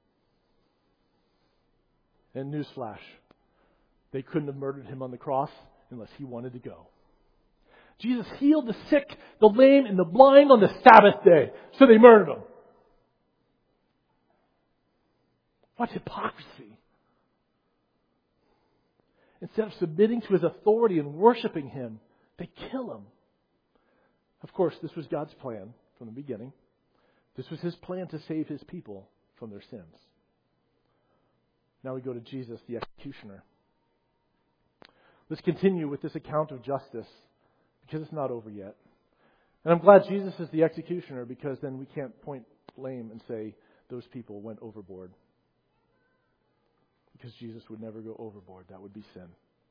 And newsflash, they couldn't have murdered him on the cross unless he wanted to go. Jesus healed the sick, the lame, and the blind on the Sabbath day. So they murdered him. What hypocrisy! Instead of submitting to His authority and worshiping Him, they kill Him. Of course, this was God's plan from the beginning. This was His plan to save His people from their sins. Now we go to Jesus, the executioner. Let's continue with this account of justice, because it's not over yet. And I'm glad Jesus is the executioner, because then we can't point blame and say those people went overboard. Because Jesus would never go overboard. That would be sin.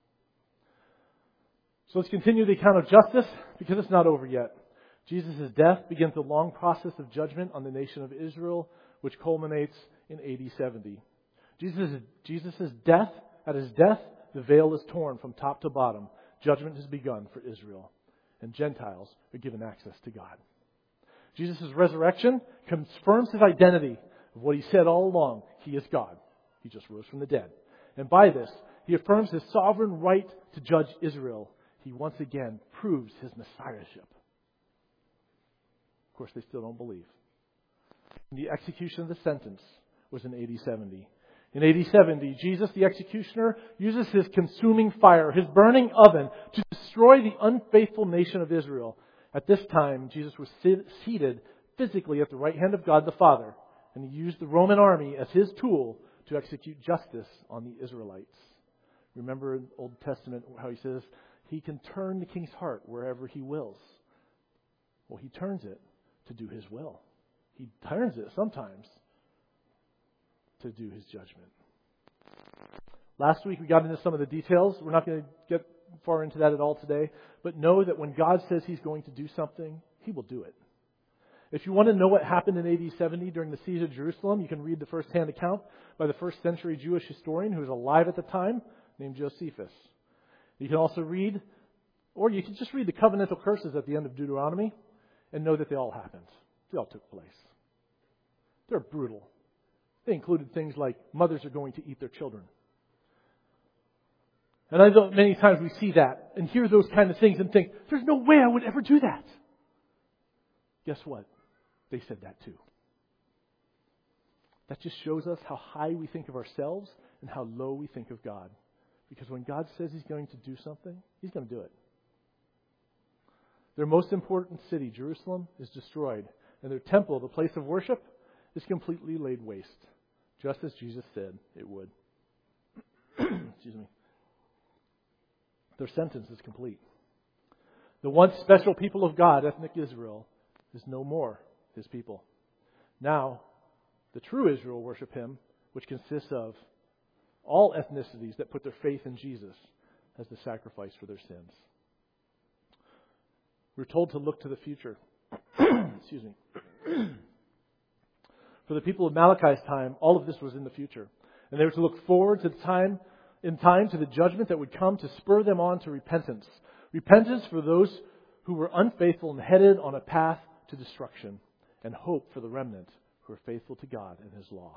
So let's continue the account of justice, because it's not over yet. Jesus' death begins the long process of judgment on the nation of Israel, which culminates in AD 70. Jesus' death, at His death, the veil is torn from top to bottom. Judgment has begun for Israel, and Gentiles are given access to God. Jesus' resurrection confirms His identity of what He said all along. He is God. He just rose from the dead. And by this, He affirms His sovereign right to judge Israel. He once again proves His messiahship. Of course, they still don't believe. And the execution of the sentence was in AD 70. In AD 70, Jesus, the executioner, uses His consuming fire, His burning oven, to destroy the unfaithful nation of Israel. At this time, Jesus was seated physically at the right hand of God the Father, and He used the Roman army as His tool to execute justice on the Israelites. Remember in the Old Testament how He says, He can turn the king's heart wherever He wills. Well, He turns it to do His will. He turns it sometimes to do His judgment. Last week we got into some of the details. We're not going to get far into that at all today. But know that when God says He's going to do something, He will do it. If you want to know what happened in AD 70 during the siege of Jerusalem, you can read the first-hand account by the first century Jewish historian who was alive at the time, named Josephus. You can also read, or you can just read the covenantal curses at the end of Deuteronomy and know that they all happened. They all took place. They're brutal. They included things like mothers are going to eat their children. And I know many times we see that and hear those kind of things and think, there's no way I would ever do that. Guess what? They said that too. That just shows us how high we think of ourselves and how low we think of God. Because when God says He's going to do something, He's going to do it. Their most important city, Jerusalem, is destroyed. And their temple, the place of worship, is completely laid waste. Just as Jesus said it would. Excuse me. Their sentence is complete. The once special people of God, ethnic Israel, is no more His people. Now, the true Israel worship Him, which consists of all ethnicities that put their faith in Jesus as the sacrifice for their sins. We're told to look to the future. Excuse me. For the people of Malachi's time, all of this was in the future. And they were to look forward to the time to the judgment that would come to spur them on to repentance. Repentance for those who were unfaithful and headed on a path to destruction. And hope for the remnant who are faithful to God and His law.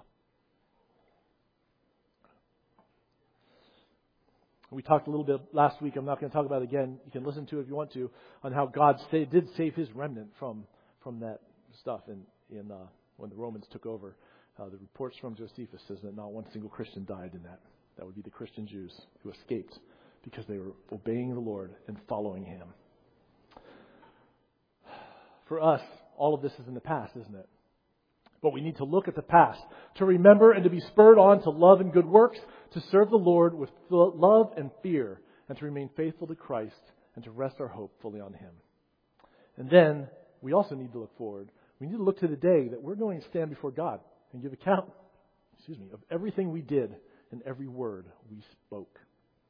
We talked a little bit last week. I'm not going to talk about it again. You can listen to it if you want to, on how God did save His remnant from that stuff in when the Romans took over. The reports from Josephus says that not one single Christian died in that. That would be the Christian Jews who escaped because they were obeying the Lord and following Him. For us, all of this is in the past, isn't it? But we need to look at the past, to remember and to be spurred on to love and good works, to serve the Lord with love and fear, and to remain faithful to Christ and to rest our hope fully on Him. And then we also need to look forward. We need to look to the day that we're going to stand before God and give account, of everything we did and every word we spoke.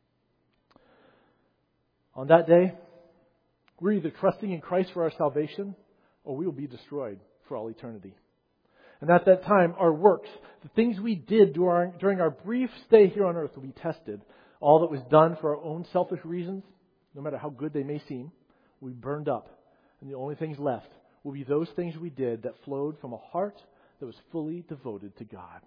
On that day, we're either trusting in Christ for our salvation or we will be destroyed for all eternity. And at that time, our works, the things we did during our brief stay here on earth will be tested. All that was done for our own selfish reasons, no matter how good they may seem, will be burned up. And the only things left will be those things we did that flowed from a heart that was fully devoted to God.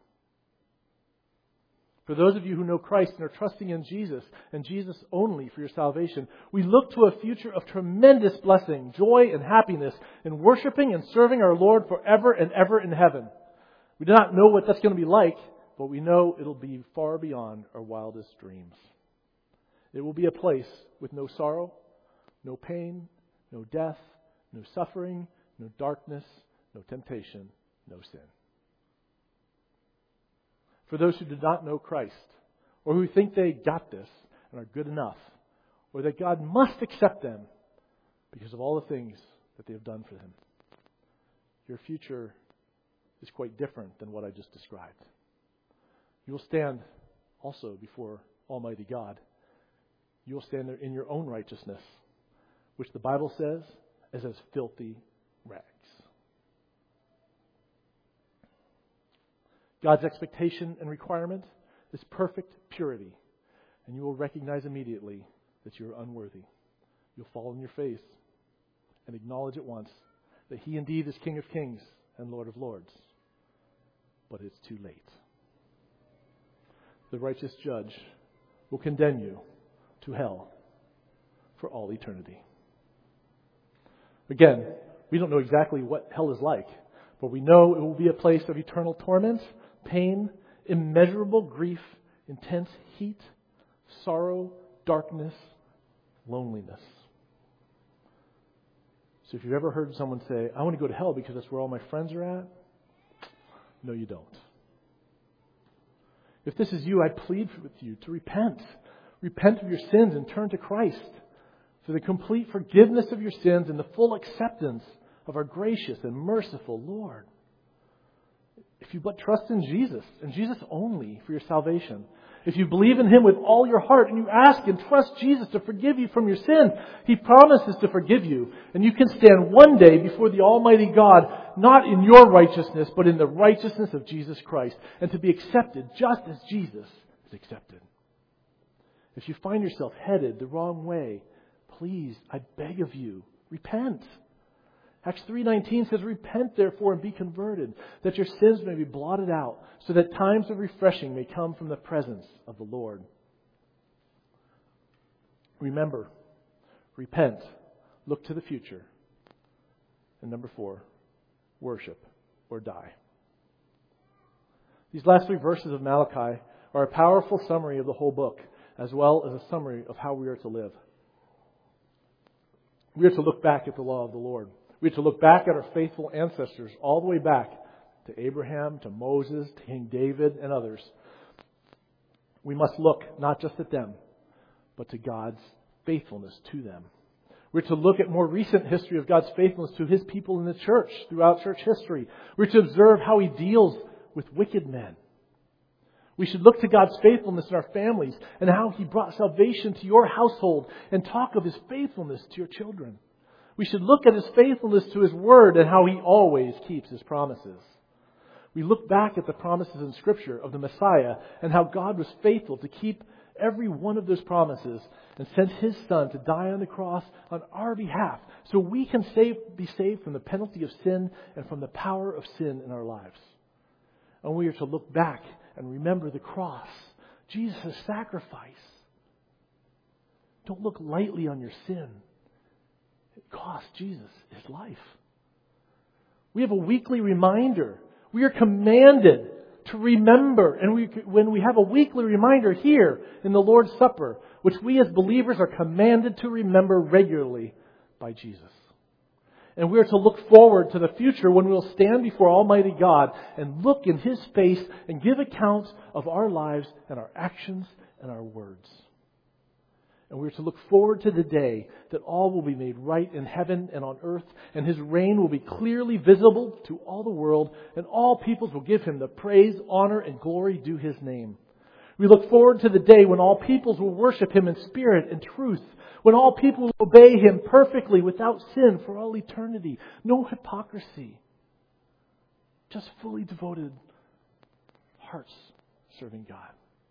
For those of you who know Christ and are trusting in Jesus and Jesus only for your salvation, we look to a future of tremendous blessing, joy, and happiness in worshiping and serving our Lord forever and ever in heaven. We do not know what that's going to be like, but we know it'll be far beyond our wildest dreams. It will be a place with no sorrow, no pain, no death, no suffering, no darkness, no temptation, no sin. For those who do not know Christ, or who think they got this and are good enough, or that God must accept them because of all the things that they have done for Him, your future is quite different than what I just described. You will stand also before Almighty God. You will stand there in your own righteousness, which the Bible says is as filthy rags. God's expectation and requirement is perfect purity, and you will recognize immediately that you are unworthy. You'll fall on your face and acknowledge at once that He indeed is King of Kings and Lord of Lords. But it's too late. The righteous judge will condemn you to hell for all eternity. Again, we don't know exactly what hell is like, but we know it will be a place of eternal torment, pain, immeasurable grief, intense heat, sorrow, darkness, loneliness. So if you've ever heard someone say, I want to go to hell because that's where all my friends are at, no, you don't. If this is you, I plead with you to repent. Repent of your sins and turn to Christ for the complete forgiveness of your sins and the full acceptance of our gracious and merciful Lord. If you but trust in Jesus, and Jesus only, for your salvation, if you believe in Him with all your heart and you ask and trust Jesus to forgive you from your sin, He promises to forgive you. And you can stand one day before the Almighty God, not in your righteousness, but in the righteousness of Jesus Christ, and to be accepted just as Jesus is accepted. If you find yourself headed the wrong way, please, I beg of you, repent. Acts 3:19 says, repent therefore and be converted, that your sins may be blotted out, so that times of refreshing may come from the presence of the Lord. Remember, repent, look to the future. And number 4, worship or die. These last 3 verses of Malachi are a powerful summary of the whole book, as well as a summary of how we are to live. We are to look back at the law of the Lord. We are to look back at our faithful ancestors all the way back to Abraham, to Moses, to King David, and others. We must look not just at them, but to God's faithfulness to them. We're to look at more recent history of God's faithfulness to His people in the church, throughout church history. We're to observe how He deals with wicked men. We should look to God's faithfulness in our families and how He brought salvation to your household and talk of His faithfulness to your children. We should look at His faithfulness to His Word and how He always keeps His promises. We look back at the promises in Scripture of the Messiah and how God was faithful to keep every one of those promises and sent His Son to die on the cross on our behalf so we can be saved from the penalty of sin and from the power of sin in our lives. And we are to look back and remember the cross, Jesus' sacrifice. Don't look lightly on your sin. It cost Jesus His life. We have a weekly reminder. We are commanded to remember. And when we have a weekly reminder here in the Lord's Supper, which we as believers are commanded to remember regularly by Jesus. And we are to look forward to the future when we will stand before Almighty God and look in His face and give accounts of our lives and our actions and our words. And we are to look forward to the day that all will be made right in heaven and on earth, and His reign will be clearly visible to all the world, and all peoples will give Him the praise, honor, and glory due His name. We look forward to the day when all peoples will worship Him in spirit and truth, when all people will obey Him perfectly without sin for all eternity. No hypocrisy. Just fully devoted hearts serving God.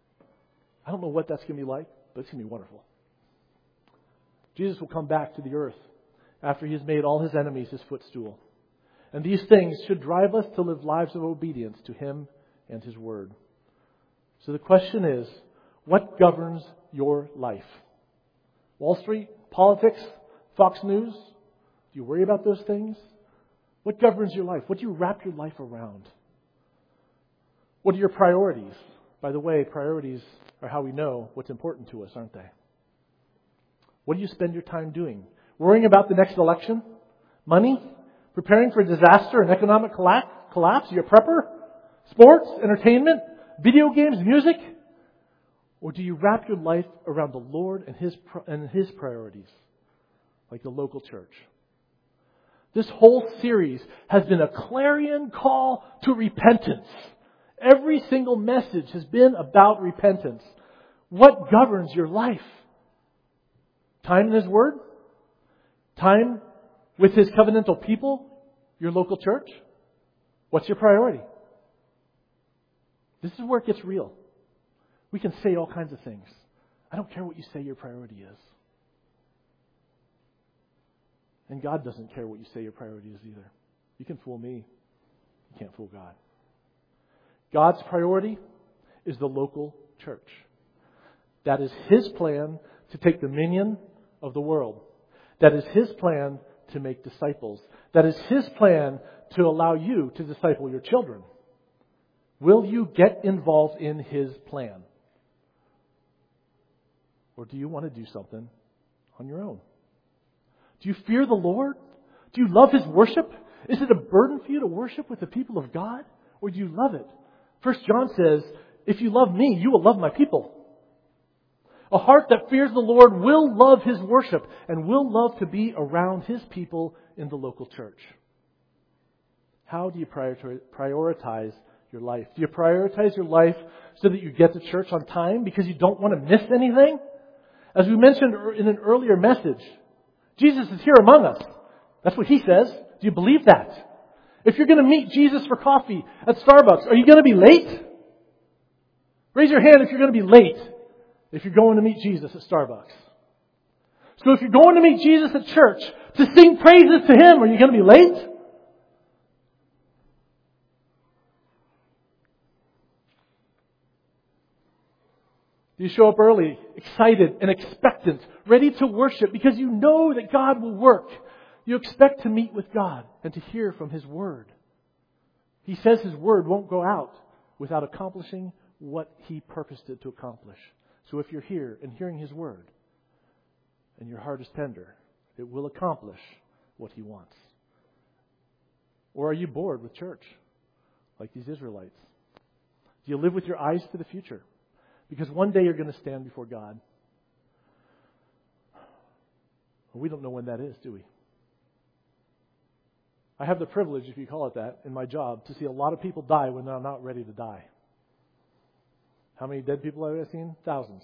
I don't know what that's going to be like, but it's going to be wonderful. Jesus will come back to the earth after He has made all His enemies His footstool. And these things should drive us to live lives of obedience to Him and His Word. So the question is, what governs your life? Wall Street, politics, Fox News? Do you worry about those things? What governs your life? What do you wrap your life around? What are your priorities? By the way, priorities are how we know what's important to us, aren't they? What do you spend your time doing? Worrying about the next election? Money? Preparing for disaster and economic collapse? Your prepper? Sports? Entertainment? Video games? Music? Or do you wrap your life around the Lord and His priorities, like the local church? This whole series has been a clarion call to repentance. Every single message has been about repentance. What governs your life? Time in His Word? Time with His covenantal people? Your local church? What's your priority? This is where it gets real. We can say all kinds of things. I don't care what you say your priority is. And God doesn't care what you say your priority is either. You can fool me. You can't fool God. God's priority is the local church. That is His plan to take dominion of the world. That is His plan to make disciples. That is His plan to allow you to disciple your children. Will you get involved in His plan? Or do you want to do something on your own? Do you fear the Lord? Do you love His worship? Is it a burden for you to worship with the people of God? Or do you love it? 1 John says, if you love me, you will love my people. A heart that fears the Lord will love His worship and will love to be around His people in the local church. How do you prioritize your life? Do you prioritize your life so that you get to church on time because you don't want to miss anything? As we mentioned in an earlier message, Jesus is here among us. That's what He says. Do you believe that? If you're going to meet Jesus for coffee at Starbucks, are you going to be late? Raise your hand if you're going to be late if you're going to meet Jesus at Starbucks. So if you're going to meet Jesus at church to sing praises to Him, are you going to be late? Do you show up early, excited and expectant, ready to worship because you know that God will work? You expect to meet with God and to hear from His Word. He says His Word won't go out without accomplishing what He purposed it to accomplish. So if you're here and hearing His Word and your heart is tender, it will accomplish what He wants. Or are you bored with church like these Israelites? Do you live with your eyes to the future? Because one day you're going to stand before God. Well, we don't know when that is, do we? I have the privilege, if you call it that, in my job, to see a lot of people die when they're not ready to die. How many dead people have I seen? Thousands.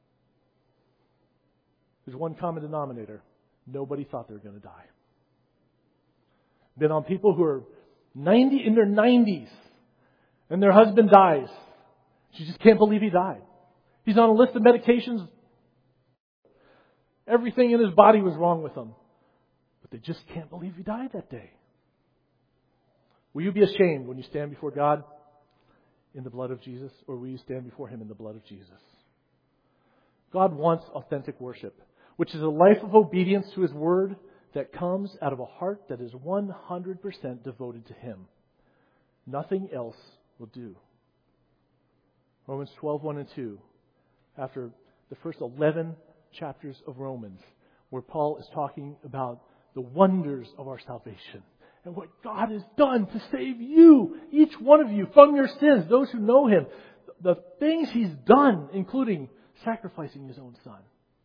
There's one common denominator. Nobody thought they were going to die. Been on people who are in their 90s, and their husband dies. She just can't believe he died. He's on a list of medications. Everything in his body was wrong with him. But they just can't believe he died that day. Will you be ashamed when you stand before God in the blood of Jesus? Or will you stand before Him in the blood of Jesus? God wants authentic worship, which is a life of obedience to His Word that comes out of a heart that is 100% devoted to Him. Nothing else will do. Romans 12:1 and 2, after the first 11 chapters of Romans, where Paul is talking about the wonders of our salvation and what God has done to save you, each one of you, from your sins, those who know Him, the things He's done, including sacrificing His own Son.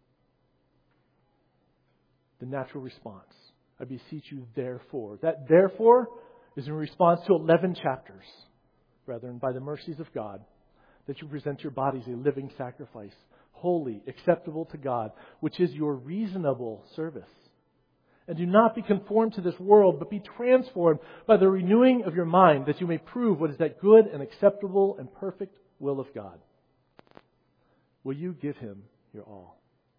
The natural response, I beseech you therefore. That therefore is in response to 11 chapters. Brethren, by the mercies of God, that you present your bodies a living sacrifice, holy, acceptable to God, which is your reasonable service. And do not be conformed to this world, but be transformed by the renewing of your mind, that you may prove what is that good and acceptable and perfect will of God. Will you give Him your all?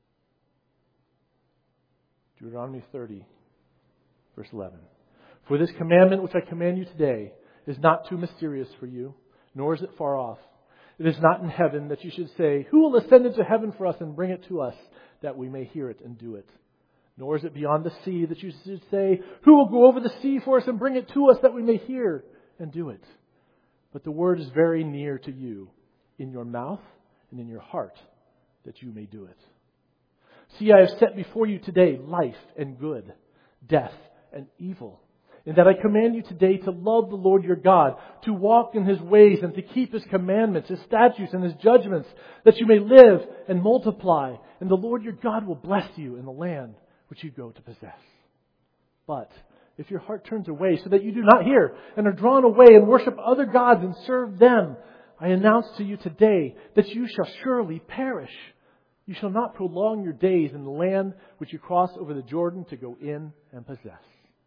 Deuteronomy 30, verse 11. For this commandment which I command you today is not too mysterious for you, nor is it far off. It is not in heaven that you should say, who will ascend into heaven for us and bring it to us, that we may hear it and do it? Nor is it beyond the sea that you should say, who will go over the sea for us and bring it to us, that we may hear and do it? but the word is very near to you, in your mouth and in your heart, that you may do it. See, I have set before you today life and good, death and evil. And that I command you today to love the Lord your God, to walk in His ways and to keep His commandments, His statutes and His judgments, that you may live and multiply. And the Lord your God will bless you in the land which you go to possess. But if your heart turns away so that you do not hear and are drawn away and worship other gods and serve them, I announce to you today that you shall surely perish. You shall not prolong your days in the land which you cross over the Jordan to go in and possess.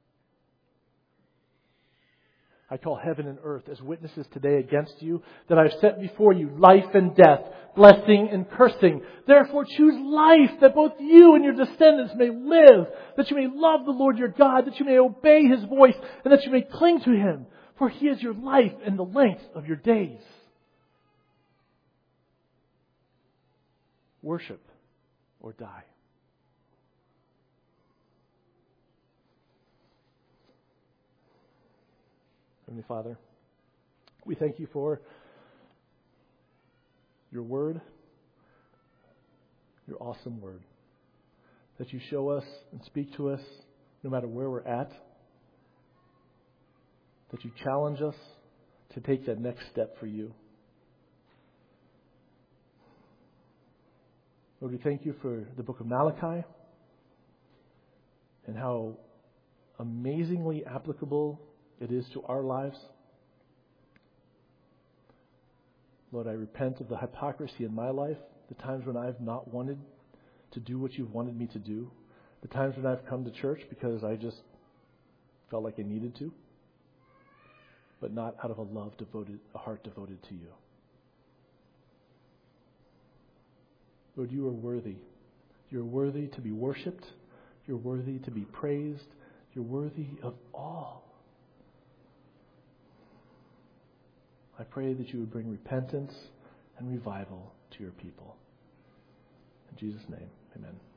I call heaven and earth as witnesses today against you that I have set before you life and death, blessing and cursing. Therefore choose life, that both you and your descendants may live, that you may love the Lord your God, that you may obey His voice, and that you may cling to Him. For He is your life and the length of your days. Worship or die. Heavenly Father, we thank you for your word, your awesome word, that you show us and speak to us no matter where we're at, that you challenge us to take that next step for you. Lord, we thank you for the book of Malachi and how amazingly applicable it is to our lives. Lord, I repent of the hypocrisy in my life, the times when I've not wanted to do what you've wanted me to do, the times when I've come to church because I just felt like I needed to, but not out of a heart devoted to you. Lord, you are worthy. You're worthy to be worshipped. You're worthy to be praised. You're worthy of all. I pray that you would bring repentance and revival to your people. In Jesus' name, amen.